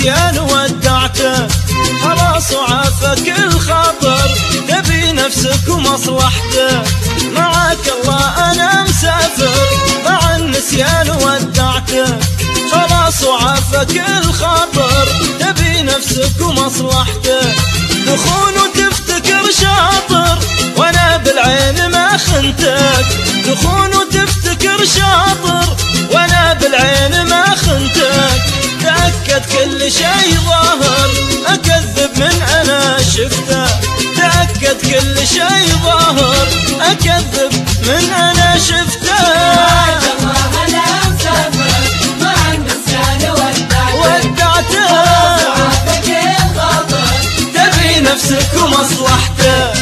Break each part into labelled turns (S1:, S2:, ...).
S1: النسيان ودعته، خلاص وعافك الخاطر، تبي نفسك ومصلحته، معاك الله أنا مسافر، مع النسيان ودعته، خلاص وعافك الخاطر، تبي نفسك ومصلحته، تخون وتفتكر شاطر وانا بالعين ما خنتك، تخون وتفتكر شاطر وانا بالعين ما خنتك، تأكد كل شي ظاهر أكذب من أنا شفته، تأكد كل شي ظاهر أكذب من أنا شفته. نفسك ومصلحته.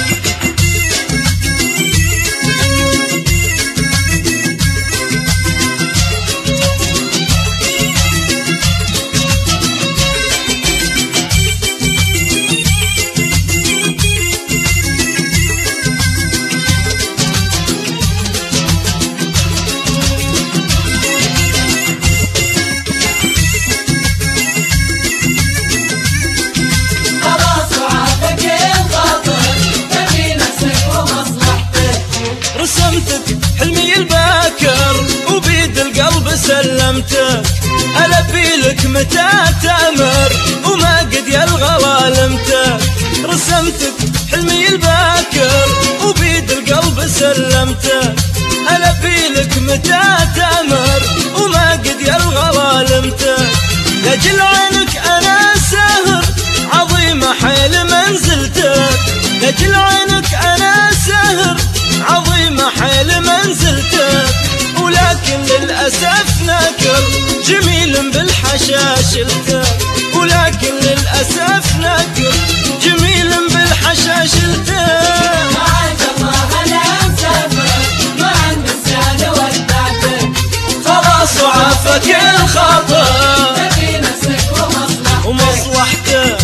S1: رسمتك حلمي الباكر وبيد القلب سلمتك، ألبي لك متى تأمر وما قد يلغى ظالمتك، رسمتك حلمي الباكر وبيد القلب سلمتك، ألبي لك متى تأمر وما قد يلغى ظالمتك، لأجل عينك أنا سهر عظيمة حيل منزلتك، لأجل عينك أنا سهر عظيمة حيل منزلتك، ولكن للأسف نكر جميل بالحشاشلتك، ولكن للأسف نكر جميل بالحشاشلتك.
S2: معاك الله أنا مسافر، مع النسيان ودعتك،
S1: خلاص وعافك الخاطر،
S2: تبي نفسك
S1: ومصلحتك.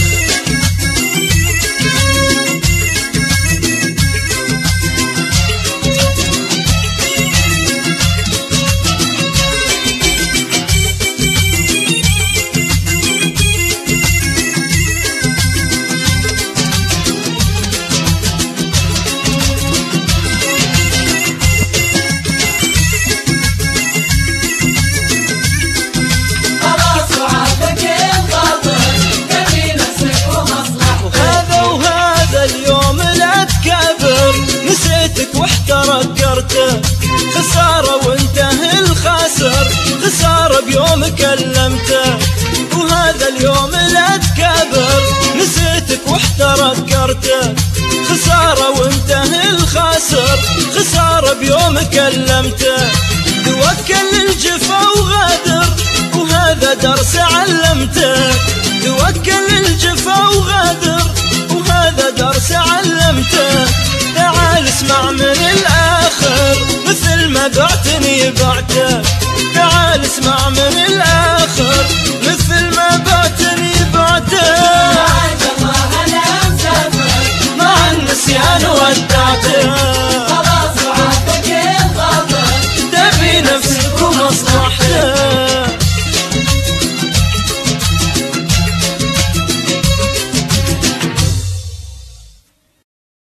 S1: واحترقرته خسارة وانتهى الخاسر، خسارة بيوم كلمته، وهذا اليوم لا تكابر، نسيتك واحترقرته خسارة وانتهى الخاسر، خسارة بيوم كلمته، توكل للجفا وغادر وهذا درس علمته، توكل للجفا وغادر وهذا درس علمته، تعال اسمع من الآخر مثل ما بعتني بعتك، تعال اسمع من الآخر